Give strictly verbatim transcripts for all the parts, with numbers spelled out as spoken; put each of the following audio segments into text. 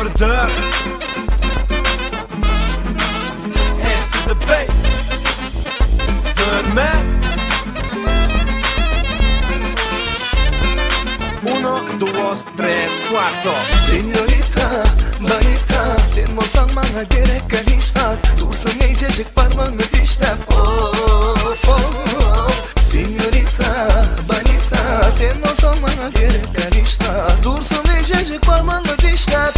murder. S to the bay. Görme. Uno, dos, tres, cuatro. Signorita, bonita, sen olsan bana gerek kalışlar. Dursun ececik parmağını dişlep. Of of. Signorita, bonita, sen olsan bana gerek kalışlar. Dursun ececik parmağını dişlep.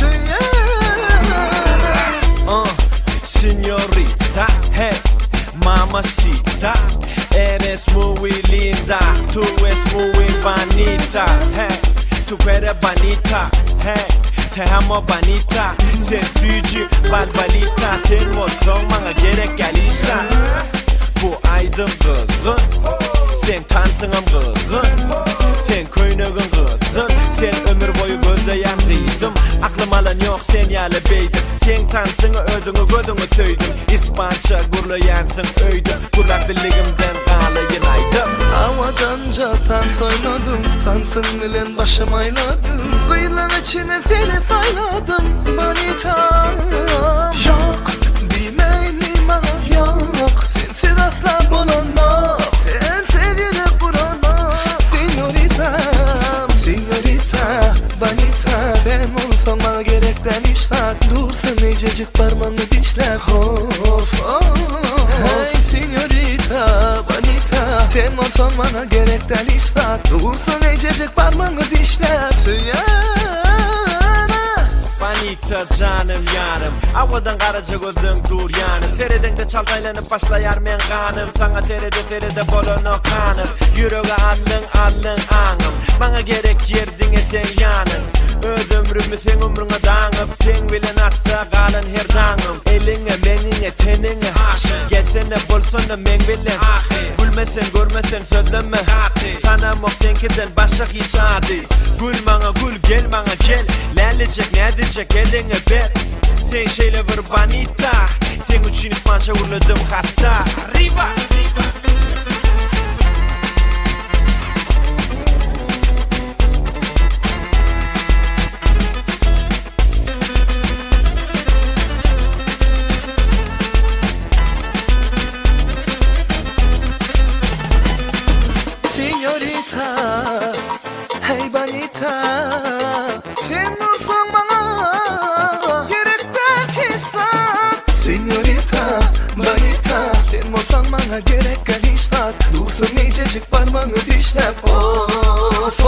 Uh, Signorita, hey, mamacita, eres muy linda, tú es muy bonita, hey, tu eres bonita, hey, te amo bonita, sen füci balbalita, sen olsan bana gerek kalışsa. Bu aydın kızın, sen tansınım kızın, sen köynüğün kızın, sen ömür boyu gözleyen kızım. Aklım alan yok sen yalı beydim, sen tansını özünü gözünü söydüm. İspança gurlayansın öydüm, kurak diligimden kalayın aydım. Havadanca dans oynadım, dansın bilen başım ayladım. Kıyılan içine seni sayladım, manita. Yok, bilmeyim bana yok, sensiz asla bulamam. Sen sevgili kurana, signorita, signorita, bonita. Sen olsan bana gerekten işler, dursun ececik parmağını dişler. Of of, hey signorita, bonita. Sen olsan bana gerekten işler, dursun ececik parmağını dişler. Bonita canım yanım, havadan karaca gözüm dur yanım. Teredende çaltaylanıp başlayar men kanım. Sana terede terede bolonu kanım. Yüreğe allın allın anım. Bana gerek yerdine sen yanın. Öz ömrümü sen ömrüne dağıp, sen bilen aksa kalın her dağım. Eline menine tenine aşık, gelsene bolsana men bilen. Gülmesen görmesen sözleme, tanamok senkiden başka hiç adi. Gül bana gül, gel bana gel, lerlecek ne diyecek eline ver. Sen şeyle vur bonita, sen için İspanca vurladım hatta. Arriba, arriba. Signorita, hey bonita, sen olsan bana gerekten hisset. Signorita, bonita, sen olsan bana gerek kalışlar. Dursun ececik parmağını dişlep. Of